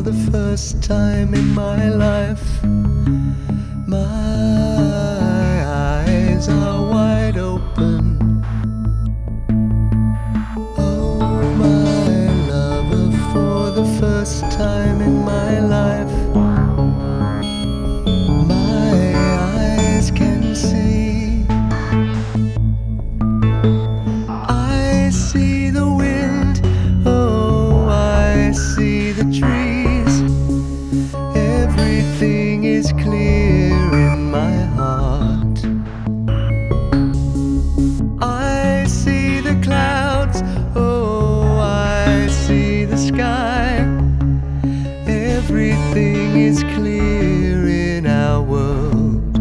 the first time in my life. My eyes are wide open. Oh, my lover, for the first time in my life, my eyes can see. I see the wind, oh, I see the trees. Everything is clear in my heart. I see the clouds, oh, I see the sky. Everything is clear in our world.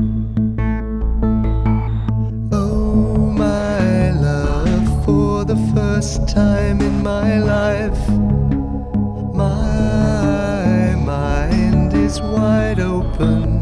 Oh, my love, for the first time in my life, my mind is wide open.